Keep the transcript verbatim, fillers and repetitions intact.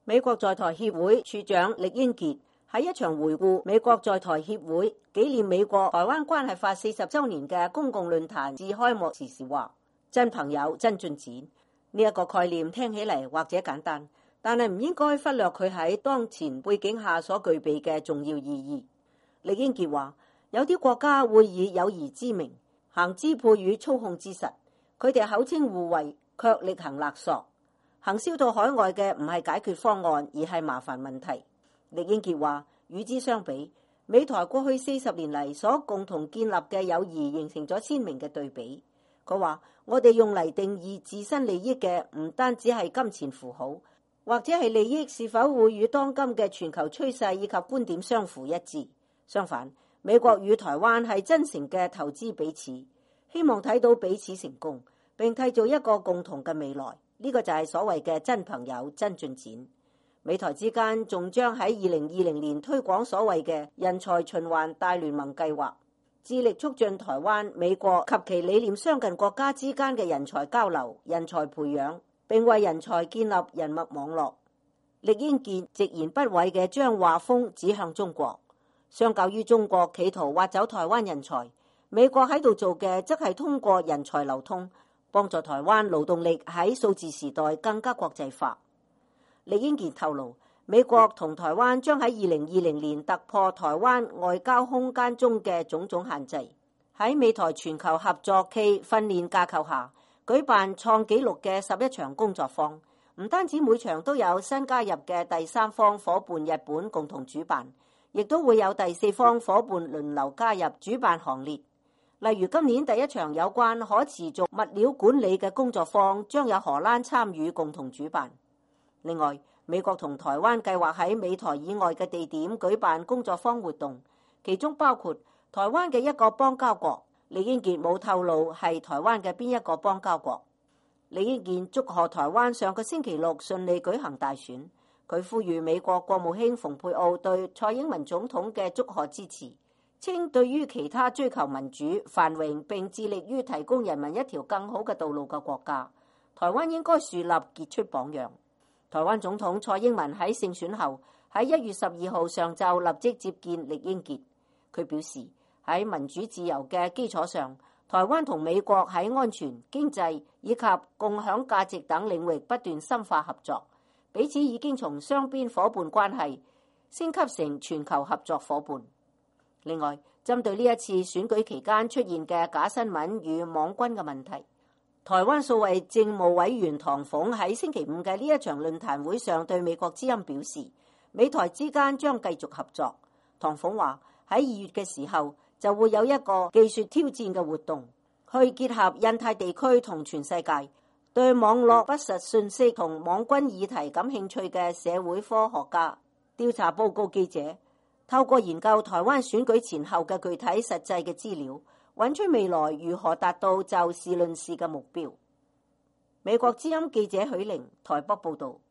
美國在台協會處長酈英傑喺一場回顧美國在台協會紀念美國台灣關係法四十週年嘅公共論壇致開幕時時話：真朋友真進展。呢一個概念聽起嚟或者簡單，但係唔應該忽略佢喺當前背景下所具備嘅重要意義。酈英傑話：有啲國家會以友誼之名行支配與操控之實，佢哋口稱互惠，卻力行勒索。行銷到海外嘅唔係解決方案，而係麻煩問題。酈英傑話：與之相比，美台過去四十年嚟所共同建立嘅友誼形成咗鮮明嘅對比。佢話：我哋用嚟定義自身利益嘅唔單止係金錢符號，或者係利益是否會與當今嘅全球趨勢以及觀點相符一致。相反，美國與台灣係真誠嘅投資彼此，希望睇到彼此成功，並締造一個共同嘅未來。呢個就係所謂嘅真朋友真進展。美台之間仲將喺二零二零年推廣所謂嘅人才循環大聯盟計劃，致力促進台灣、美國及其理念相近國家之間嘅人才交流、人才培養，並為人才建立人脈網絡。酈英傑直言不諱嘅將話鋒指向中國，相較於中國企圖挖走台灣人才，美國喺度做嘅則係通過人才流通，幫助台灣勞動力喺數字時代更加國際化。酈英傑透露，美國同台灣將喺二零二零年突破台灣外交空間中嘅種種限制，喺美台全球合作暨訓練架構下，舉辦創紀錄嘅十一場工作坊。唔單止每場都有新加入嘅第三方夥伴日本共同主辦，亦都會有第四方夥伴輪流加入主辦行列。例如今年第一場有關可持續物料管理嘅工作坊，將有荷蘭參與共同主辦。另外，美國同台灣計劃喺美台以外嘅地點舉辦工作坊活動，其中包括台灣嘅一個邦交國。酈英傑冇透露係台灣嘅邊一個邦交國。酈英傑祝賀台灣上個星期六順利舉行大選，佢呼籲美國國務卿蓬佩奧對蔡英文總統嘅祝賀支持，稱對於其他追求民主、繁榮並致力於提供人民一條更好嘅道路嘅國家，台灣應該樹立傑出榜樣。台灣總統蔡英文喺勝選後喺一月十二號上晝立即接見酈英傑，佢表示喺民主自由嘅基礎上，台灣同美國喺安全、經濟以及共享價值等領域不斷深化合作，彼此已經從雙邊夥伴關係升級成全球合作夥伴。另外，針對呢一次選舉期間出現嘅假新聞與網軍嘅問題，台灣數位政務委員唐鳳喺星期五嘅呢一場論壇會上對美國之音表示，美台之間將繼續合作。唐鳳話喺二月嘅時候就會有一個技術挑戰嘅活動，去結合印太地區同全世界對網絡不實信息同網軍議題感興趣嘅社會科學家、調查報告記者，透過研究台灣選舉前後嘅具體實際嘅資料，揾出未來如何達到就事論事嘅目標。美國之音記者許玲台北報導。